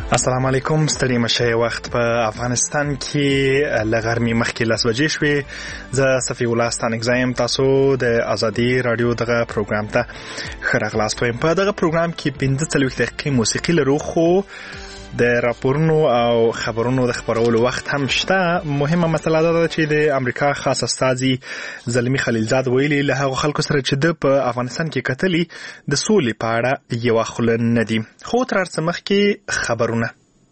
السلام علیکم. ستړي مشه. وخت په افغانستان کې لغرمې مخکې 10 بجې شوې. زه صفی الله ستانګزایم. تاسو د ازادي رادیو دغه پروګرام ته ښه راغلاست. په دغه پروګرام کې 15 دقیقې موسیقي لرو، خو د راپورونو او خبرونو د خبرولو وخت هم شته. مهمه مسله ده چې د امریکا خاص استازي زلمی خلیلزاد ویلي له هغو خلکو سره چې د په افغانستان کې کتلي د سولې په اړه یو خل نه دي. خو تر څه مخکې خبرونه.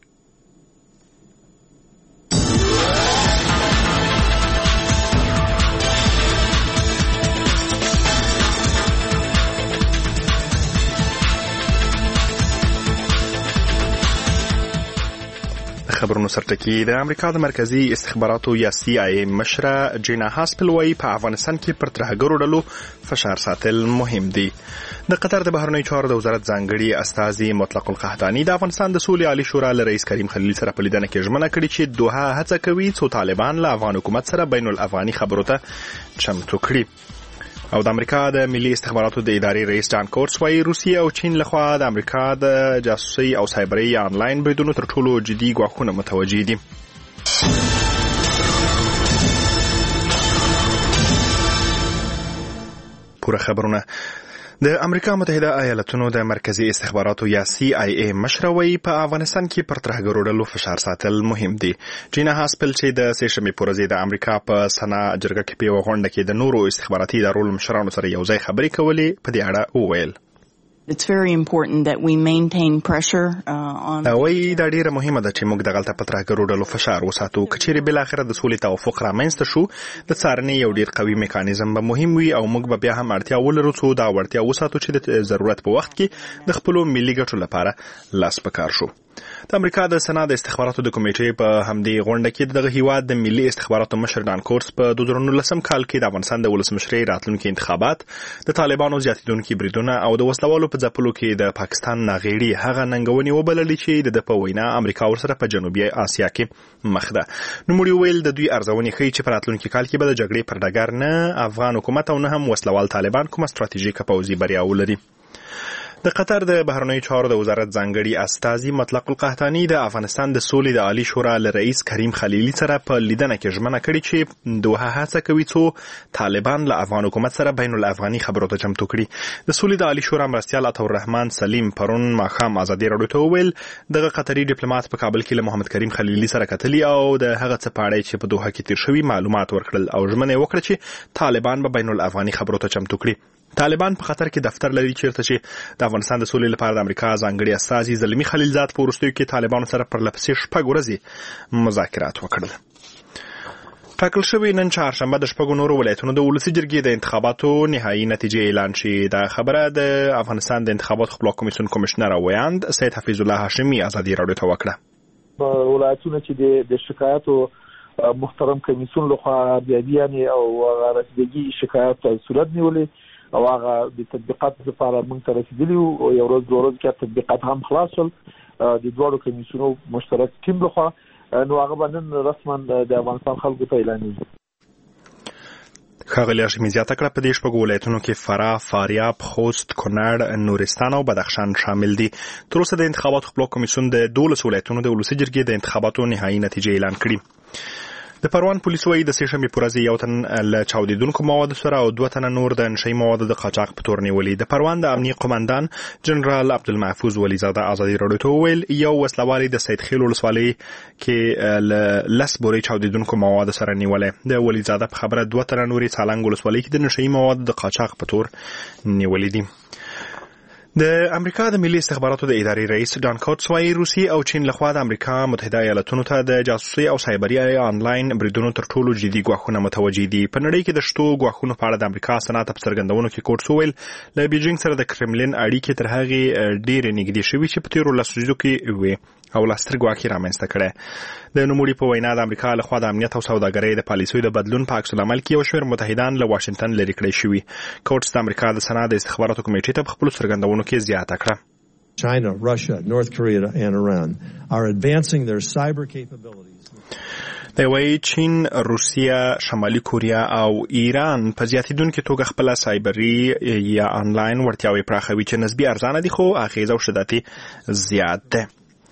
خبرونو سرټکی. د امریکا د مرکزی استخباراتو یا CIA مشره جینا هاسپل وايي په افغانستان کې پر ترهګرو ډلو فشار ساتل مهم دي. د قطر د بهرنیو چارو د وزارت ځانګړي استازي مطلق القحطاني د افغانستان د سولې عالی شورا له رئیس کریم خلیل سره په لیدنه کې ژمنه کړې چې دوحه هڅه کوي څو طالبان له افغان حکومت سره بین الافغاني خبرو ته چمتو کړي. او د امریکا د ملي استخباراتو د ادارې رئیس جان کورټس وايي روسیه او چین لخوا د امریکا د جاسوسي او سایبري آنلاین بریدونو تر ټولو جدي ګواښونه متوجي دي. پوره خبرونه. د امریکا متحده ایالاتونو د مرکزی استخباراتو یا CIA مشره وايي په افغانستان کې پر ترهګرو ډلو فشار ساتل مهم دي. جینا هاسپل چې د سېشنبې پر ورځ د امریکا په سنا جرګه کې په غونډه کې د نورو استخباراتي ادارو مشرانو سره یو ځای خبرې کولې، په دې اړه وویل It's very important that we maintain pressure on وای دا ډیره مهمه ده چې موږ د غلطه پترهګرو ډلو فشار وساتو. کچېرې بل اخر د سولې توافق رامنځته شو، د څارنې یو ډیر قوي میکانیزم به مهم وي او موږ به بیا هم اړتیا ولرو څو دا وړتیا وساتو چې د ضرورت په وخت کې د خپل ملي ګټو لپاره لاس پکار شو. د امریکا د سنا د استخباراتو د کمیټې په همدې غونډه کې دغه هیواد د ملي استخباراتو مشر ډان کورټس په 2019 کال کې د افغانستان د ولسمشرۍ راتلونکي انتخابات، د طالبانو زیاتیدونکي بریدونه او د وسلوالو په ځپلو کې د پاکستان ناغېړي هغه ننګونې وبللې چې د په وینا امریکا ورسره په جنوبي اسیا کې مخ ده. نوموړي ویل د دوی ارزونې ښیي چې په راتلونکي کال کې به د جګړې پر ډګر نه افغان حکومت او نه هم وسلوال طالبان کومه ستراتیژیکه پوځي بریا ولري. د قطر د بهرنیو چارو د وزارت ځانګړي استازي مطلق القحطاني د افغانستان د سولې د عالی شورا له رئیس کریم خلیلی سره په لیدنه کې ژمنه کړې چې دوحه هڅه کوي څو طالبان له افغان حکومت سره بین الافغاني خبرو ته چمتو کړي. د سولې د عالی شورا مرستیال عطاالرحمن سلیم پرون ماښام ازادي راډیو ته وویل دغه قطري ډیپلوماټ په کابل کې له محمد کریم خلیلی سره کتلي او د هغه څه په اړه چې په دوحه کې تیر شوی معلومات ورکړل او ژمنه وکړه چې طالبان به بین الافغاني خبرو ته چمتو کړي. طالبان په خطر کې دفتر لري چیرته چې د افغانستان د سولې لپاره د امریکا ځانګړي استازي زلمی خلیلزاد په وروستیو کې طالبانو سره پر لپسې 6 ورځې مذاکرات وکړل. ټاکل شوی نن چهارشنبه د 6 نورو ولایتونو د ولسي جرګې د انتخاباتو نهایي نتیجې اعلان شي. دا خبره د افغانستان د انتخاباتو خپلواک کمیسیون کمشنر ویاند سید حفیظ الله هاشمی ازادي راډیو ته وکړه. په ولایتونو چې د شکایاتو محترم کمیسیون لخوا بیانیه او رسیدګي شکایات صورت نیولې او هغه د تطبیقات لپاره موږ ته رسیدلی او یو ورځ دوه ورځې کې تطبیقات هم خلاص شول د دوه کمیسیونو مشترک ټیم لخوا، نو هغه باندې رسما د افغانستان خلکو ته اعلانېږي. ښاغلي هاشمي زیاته کړه په دې 6 ولایتونو کې فراه، فاریاب، خوست، کونړ، نورستان او بدخشان شامل دي. تر اوسه د انتخاباتو خپلواک کمیسیون د 12 ولایتونو د ولسي جرګې د انتخاباتو نهایي نتیجې اعلان کړي. د پروان پولیس وايي د سېشنبې په ورځ یو تن له چاودیدونکو موادو سره او 2 تنه نور د نشي موادو د قاچاق په تور نیولې. د پروان د امنیه قومندان جنرال عبدالمحفوظ ولیزاده ازادي راډیو ته وویل یو وسلوالي د سید خیل ولسوالۍ کې لس بورې چاودیدونکو موادو سره نیولې. د ولیزاده په خبره 2 تنه نورې څالنګ ولسوالۍ کې د نشي موادو د قاچاق په تور نیولې دي. د امریکا د ملي استخباراتو د ادارې رئیس ډان کورټس وايي روسیه او چین لخوا د امریکا متحده ایالاتونو ته د جاسوسي او سایبري آنلاین بریدونو تر ټولو جدي ګواښونه متوجي دي. په نړۍ کې د شتو ګواښونو په اړه د امریکا سنات په څرګندونو کې کورټس وویل له بیجینګ سره د کرملین اړیکې تر هغې ډېرې نږدې شوي چې په تیرو لسو ورځو کې وي او لاستر ګواکې رامنځته کړي. د نوموړي په وینا د امریکا لخوا د امنیت او سوداګرۍ د پالیسیو د بدلون په عکس العمل کې یو شمېر متحدان له واشنگټن لرې کړی شوي. کورټس د امریکا د سنا د استخباراتو کمیټې ته په خپلو څرګندونو کې زیاته کړه. China, Russia, North Korea and Iran are advancing their cyber capabilities. د وی چین، روسیه، شمالي کوریا او ایران په زیاتیدونکو توګه خپل سایبري یا آنلاین وړتیاوې پراخوي چې نسبي ارزانه دي خو اغیزه او شدت زیات ده.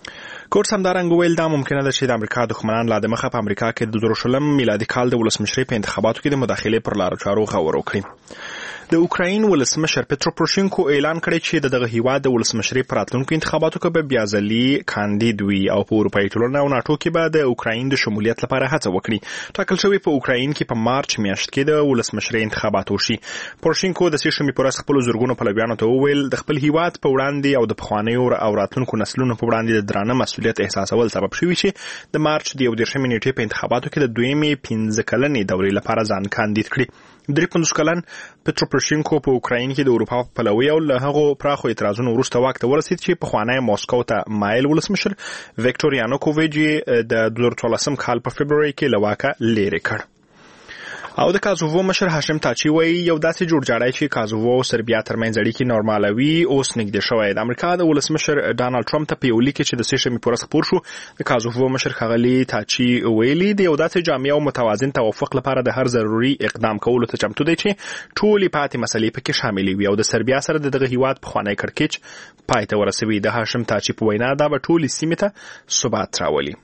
کورس همدارنګه ویل دا ممکنه ده چې د امریکا دښمنان لا د مخه په امریکا کې د 2020 میلادي کال د ولسمشرۍ په انتخاباتو کې د مداخلې پر لارو چارو غور وکړي. د اوکراین ولسمشر پترو پروشینکو اعلان کړی چې دغه هیواد د ولسمشرۍ پر راتلونکو انتخاباتو کې به بیا ځلي کاندید وي او په اروپایي ټولنه او ناټو کې به د اوکراین د شمولیت لپاره هڅه وکړي. ټاکل شوی په اوکراین کې په مارچ میاشت کې د ولسمشرۍ انتخابات وشي. پروشینکو د سیشمې پرس خپل زورګونو پلویانو ته وویل د خپل هیواد په وړاندې او د پخوانیو او راتلونکو نسلونو په وړاندې د درانه مسؤلیت احساسول سبب شوی چې د مارچ د 11 نیټې په انتخاباتو کې د دویمې 15 کلنې دورې لپاره ځان کاندید کړي. 53 کلن پترو پروشینکو په اوکراین کې د اروپا په پلوي او له هغو پراخو اعتراضونو وروسته واک ته ورسید چې پخوانی موسکو ته مایل ولسمشر ویکټور یانوکوویچ د 2014 کال په فبروري کې له واکه لرې کړ. او د کازوو مشر هاشم تاچی وایي یو داسې جوړجاړی چې کازوو او سربیا ترمنځ اړیکې نورمالوي اوس نږدې شوی. د امریکا د ولسمشر ډانلډ ټرمپ ته په یو لیک چې د سیشمې پرس خپور شو د کازوو مشر ښاغلي تاچی ویلي د یو داسې جامع او متوازن توافق لپاره د هر ضروري اقدام کولو ته چمتو دی چې ټولې پاتې مسلې پکې شاملې وي او د سربیا سره دغه هیواد پخوانی کړکېچ پای ته ورسوي. د هاشم تاچی په وینا دا به ټولې سیمې ته ثبات راولي.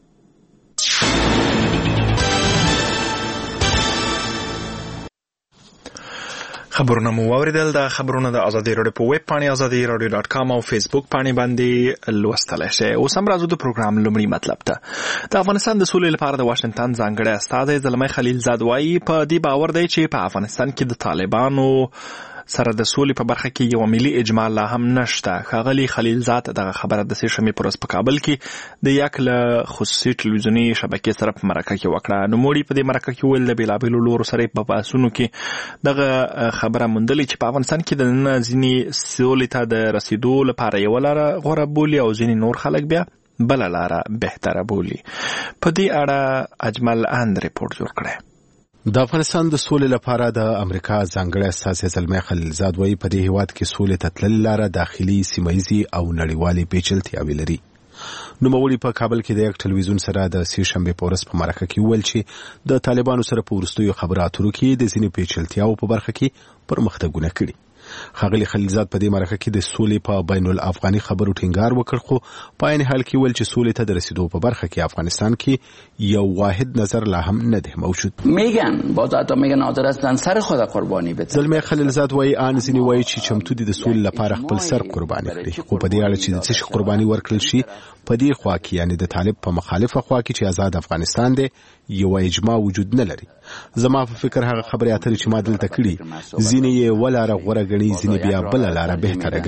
خبرونه مو واوریدل. د خبرونه د ازادي راډیو په ویب پاڼې azadieradio.com او فیسبوک پاڼې باندې لوستلای شئ. اوس هم راځو د پروګرام لومړی مطلب ته. د افغانستان د سولې لپاره د واشنگټن ځانګړی استازی زلمی خلیل زاد وایي په دې باور دی چې په افغانستان کې د طالبانو سره د سولې په برخه کې یو ملي اجماع لا هم نشته. ښاغلي خلیل زاد دغه خبره د سیشمې پرس په کابل کې د یک له خصوصي ټلویزیوني شبکې سره په مرکه کې وکړه. نوموړي په دې مرکه کې ویل د بېلابېلو لورو سره په بحثونو کې دغه خبره موندلې چې په افغانستان کې د نن ځینې سولې ته د رسیدو لپاره یو لاره غوره بولي او ځینې نور خلک بیا بل لاره بهتره بولي. په دې اړه اجمل اند ریپورت جوړ کړی. د افغانستان د سولې لپاره د امریکا ځانګړی استازی زلمی خلیل زاد وایي په دې هیواد کې سولې ته تلل لاره داخلي سیمه‌ییزې او نړیوالې پیچلتیاوې لري. نوموړي په کابل کې د یک ټلویزیون سره د سیشنبې په ورځ په مرکه کې وویل چې د طالبانو سره په وروستیو خبرو اترو کې د ځینې پیچلتیاوو په برخه کې پرمختګونه کړي. ښاغلي خلیلزاد په دې مرکه کې د سولې په بین الافغاني خبرو ټینګار وکړ خو په عین حال کې ویل چې سولې ته د رسیدو په برخه کې افغانستان کې یو واحد نظر لا هم نه دی موجود. میگن باز حتی میگن حاضر هستن سر خود قربانی بدن. زلمی خلیلزاد وایي ان ځینې وایي چې چمتو دي د سولې لپاره خپل سر قرباني کړي خو په دې اړه چې د څه شي قرباني ورکړل شي په دې خوا کې یعنی د طالب په مخالفه خوا کې چې آزاد افغانستان دی یو اجماع وجود نه لري. زما په فکر هغه خبرې اترې چې ما دلته کړي ځینې یې ولاره غوره ګڼي ځینې بیا بل لاره بهتره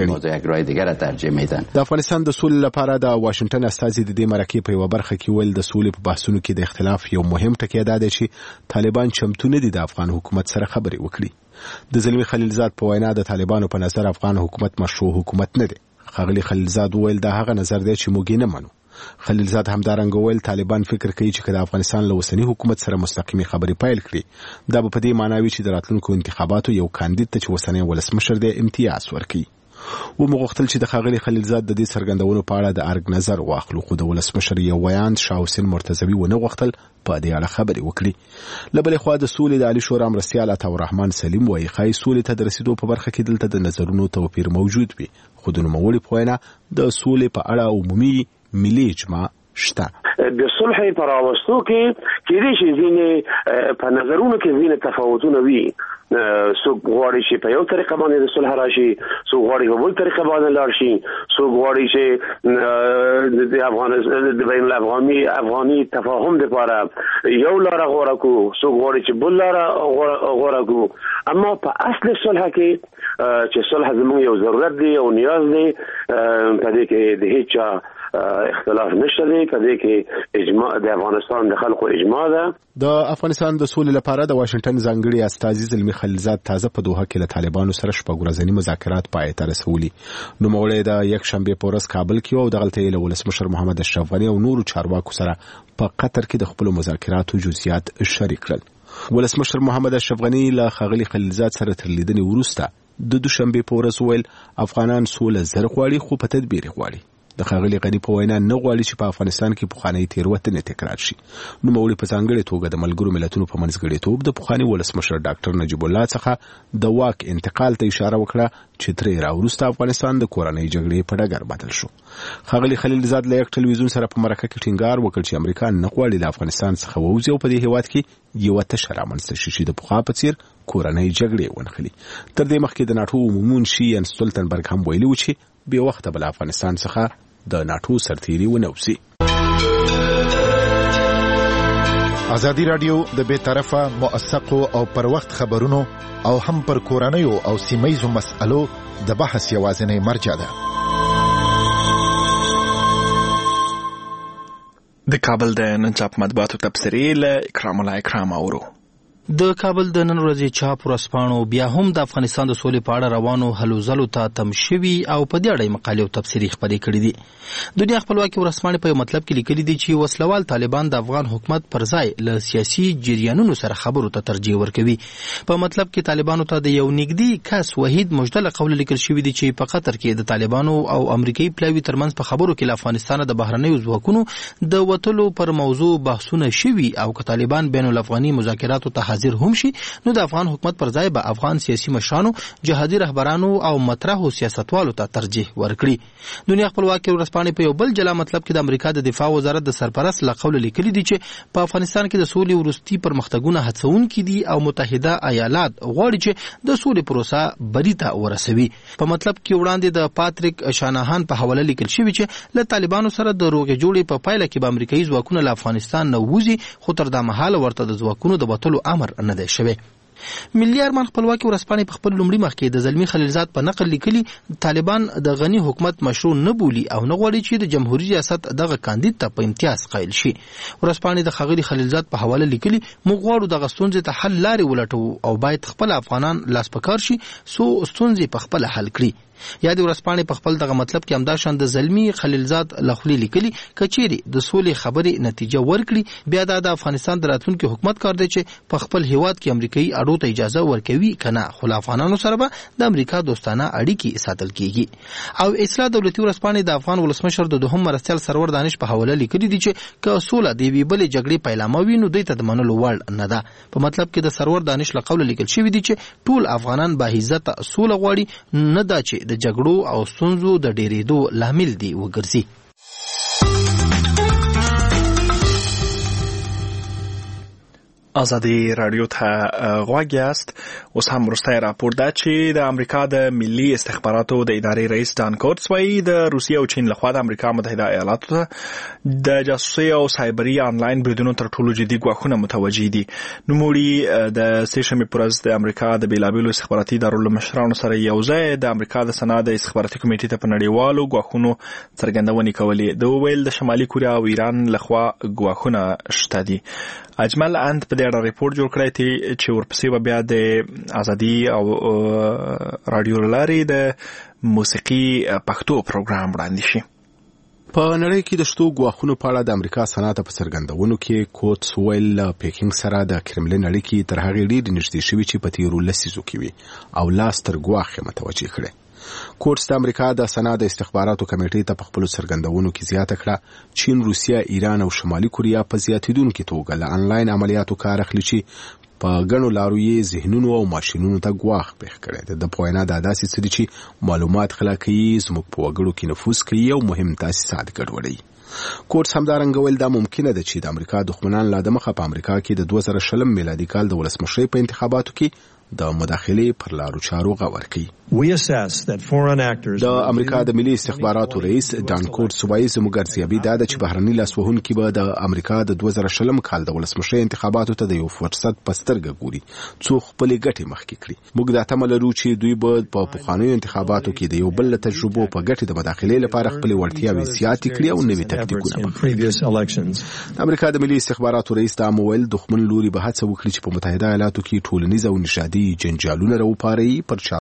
ګڼي. د افغانستان د سولې لپاره د واشنگټن استازي د دې مرکې په یو برخه کې ویل د سولې په بحثونو کې د اختلاف یو مهم ټکی دا دی چې طالبان چمتو نه دي د افغان حکومت سره خبرې وکړي. د زلمی خلیلزاد په وینا د طالبانو په نظر افغان حکومت مشروع حکومت نه دی. ښاغلي خلیلزاد ویل دا هغه نظر دی چې موږ نه منو. خلیلزاد همدارنګه ویل طالبان فکر کوي چې د افغانستان له اوسنی حکومت سره مستقیمي خبرې پیل کړي دا به په دې معنی وي چې د راتلونکو انتخاباتو یو کاندید ته چې اوسنی ولسمشر دی امتیاز ورکړي. و مغختل چې د ښاغلي خلیلزاد د دې څرګندونو په اړه د ارګ نظر واخلو خو د ولسمشر یو ویاند شاه حسین مرتضوی ونه غوښتل په دې اړه خبرې وکړي. له بلې خوا د سولې د عالی شورا مرستیال عطاالرحمن سلیم وایي ښایي سولې ته د رسیدو په برخه کې دلته د نظرونو توپیر موجود وي خو د نوموړي په وینا د سولې په اړه عمومي ملي اجماع شته. د صلح پر راوستو کې کېدای شي ځینې په نظرونو کې ځینې تفاوتونه وي. څوک غواړي چې په یو طریقه باندې د صلح راشي څوک غواړي په بل طریقه باندې لاړ شي څوک غواړي چې د افغانستان د بین الافغاني تفاهم لپاره یو لاره غوره کړو څوک غواړي چې بل لاره غوره کړو. اما په اصل صلح کې چې صلح زموږ یو ضرورت دی او نیاز دی په دې کې د هیڅ اختلاف نشته دی په دې کې اجماع د افغانستان د خلکو اجماع ده. د افغانستان د سولې لپاره د واشنگټن ځانګړي استازي زلمی خلیلزاد تازه په دوحه کې له طالبانو سره شپږ ورځني مذاکرات پای ته رسولي. نوموړی د یک شنبه په ورځ کابل کې او دغلته له ولسمشر محمد اشرف غنی او نورو چارواکو سره په قطر کې د خپل مذاکراتو جزئیات شریک کړل. ولسمشر محمد اشرف غنی له ښاغلي خلیلزاد سره تر لیدنې وروسته د دوشنبه په ورځ ویل افغانان سوله زر غواړي خو په تدبیر غواړي. د ښاغلي غني په وینا نه غواړي چې په افغانستان کې پخوانۍ تېروتنې تکرار شي. نوموړي په ځانګړې توګه د ملګرو ملتونو په منځګړیتوب د پخواني ولسمشر ډاکټر نجیب الله څخه د واک انتقال ته اشاره وکړه چې ترې راوروسته افغانستان د کورنۍ جګړې په ډګر بدل شو. ښاغلي خلیلزاد له یک ټلویزیون سره په مرکه کې ټینګار وکړ چې امریکا نه غواړي له افغانستان څخه ووځي او په دې هېواد کې یوه تشه رامنځته شي چې د پخوا په څېر کورنۍ جګړې ونښلي. تر دې مخکې د ناټو عمومي منشي یانس ستولتنبرګ هم ویلي و چې بې وخته به له افغانستان څخه د ناټو سرتیري ونوځي. ازادي راډیو د بې طرفه موثقو او پر وخت خبرونو او هم پر کورنیو او سیمهیزو مسألو د بحث یوازینی مرجع ده. د کابل د نن چاپ مطبوعاتو تبصرې له اکرام الله اکرام اورو. د کابل د نن ورځې چاپ ورځپاڼو بیا هم د افغانستان د سولې په اړه روانو هلو ځلو ته تم شوي او په دې اړه مقالې او تبصرې خپرې کړي دي. دنیا خپلواکي ورځپاڼې په یو مطلب کې لیکلي دي چې وسلوال طالبان د افغان حکومت پر ځای له سیاسي جریانونو سره خبرو ته ترجیح ورکوي. په مطلب کې طالبانو ته د یو نږدې کس وحید مجدله قول لیکل شوی دی چې په قطر کې د طالبانو او امریکایي پلاوي ترمنځ په خبرو کې له افغانستان د بهرنیو ځواکونو د وتلو پر موضوع بحثونه شوي او که طالبان بین الافغاني مذاکراتو ته حاضر هم شي نو د افغان حکومت پر ځای به افغان سیاسي مشرانو، جهادي رهبرانو او مطرحو سیاستوالو ته ترجیح ورکړي. دنیا خپلواکي ورځپاڼې په یو بل جلا مطلب کې د امریکا د دفاع وزارت د سرپرست له قوله لیکلي دي چې په افغانستان کې د سولې وروستي پرمختګونه هڅونکي دي او متحده ایالات غواړي چې د سولې پروسه بری ته ورسوي. په مطلب کې وړاندې د پاتریک شاناهان په حواله لیکل شوی چې له طالبانو سره د روغې جوړې په پایله کې به امریکایي ځواکونه له افغانستان نه وځي، خو تر دا مهاله ورته د ځواکونو د وتلو امر نه دی شوی. ملي ارمان خپلواکي ورځپاڼې په خپل لومړي مخ کې د زلمي خلیلزاد په نقل لیکلي طالبان د غني حکومت مشروع نه بولي او نه غواړي چې د جمهوریت ریاست دغه کاندید ته په امتیاز قایل شي. ورځپاڼې د ښاغلي خلیلزاد په حواله لیکلي موږ غواړو دغه ستونزې ته حل لارې ولټوو او باید خپل افغانان لاس په کار شي څو ستونزې په خپله حل کړي. یا د ورځپاڼې په خپل دغه مطلب کې همداشان د زلمي خلیلزاد له خولې لیکلي کچېرې د سولې خبرې نتیجه ورکړي بیا د افغانستان د راتلونکي حکومت کار دی چې په خپل هیواد کې امریکایي اډو ته اجازه ورکوي کنه، خو له افغانانو سره به د امریکا دوستانه اړیکې ساتل کیږي. او اصلاح دولتي ورځپاڼې د افغان ولسمشر د دوهم مرستیال سرور دانش په حواله لیکلي دي چې که سوله د یوې بلې جګړې پیلامه وي نو دوی ته د منلو وړ نه ده. په مطلب کې د سرور دانش له قوله لیکل شوي دي چې ټول افغانان باعزته سوله غواړي، نه دا چې د جګړو او ستونزو د ډېرېدو لامل دی وګرځي. ازادي راډیو ته غوږ یاست. اوس هم وروستی راپور ده چې د امریکا د ملي استخباراتو د ادارې رئیس ډان کورټس وایي د روسیې او چین لخوا د امریکا متحده ایالاتو ته د جاسوسۍ او سایبري آنلاین بریدونو تر ټولو جدي ګواښونه متوجه دي. نوموړي د سې شنبې پر ورځ د امریکا د بېلابېلو استخباراتي ادارو له مشرانو سره یو ځای د امریکا د سنا د استخباراتي کمیټې ته په نړیوالو ګواښونو څرګندونې کولې. د وویل د شمالي کوریا او ایران لخوا ګواښونه شته دي. اجمل اند په دې اړه ریپورت جوړ کړی دی چې ورپسې به بیا د ازادي او رادیو لارې د موسیقي پښتو پروګرام وړاندې شي. په نړۍ کې د شتو ګواښونو په اړه د امریکا سنات په څرګندونو کې کوټس ویل پیکینګ سره د کرملین اړیکې تر هغې ډېرې نږدې شوي چې په تېرو لسیزو کې وي او لاس تر ګواښ متوجه کړی. کوټس د امریکا د سنا د استخباراتو کمیټې ته په خپلو څرګندونو کې زیاته کړه چین، روسیه، ایران او شمالي کوریا په زیاتېدونکې توګه له انلاین عملیاتو کار اخلي چې په ګڼو لارو یې ذهنونو او ماشینونو ته ګواښ پېښ کړی دی. د په وینا دا داسې څه دي چې معلومات غلا کوي، زموږ په وګړو کې نفوذ کوي او مهم تاسیسات ګډوډوي. کوټس همدارنګه ویل دا ممکنه ده چې د امریکا دښمنان لا دمخه په امریکا کې د 2020 میلادي کال د ولسمشرۍ په انتخاباتو کې د مداخلې پر لارو چارو غور کوي. د امریکا د ملي استخباراتو رئیس ډان کورټس وایي زموږ ارزیابي دا ده چې بهرني لاسوهونکي به د امریکا د 2020 کال د ولسمشرۍ انتخاباتو ته د یو فرصت په سترګه ګوري څو خپلې ګټې مخکې کړي. موږ دا تمه لرو چې دوی به په پخوانیو انتخاباتو کې د یو بل له تجربو په ګټې د مداخلې لپاره خپلې وړتیاوې زیاتې کړي او نوي تکتیکونه وکړي. د امریکا د ملي استخباراتو رئیس دا وویل دښمن لوري به هڅه وکړي چې په متحده ایالاتو کې ټولنیز او نژادي جنجالونه راوپاروي، پر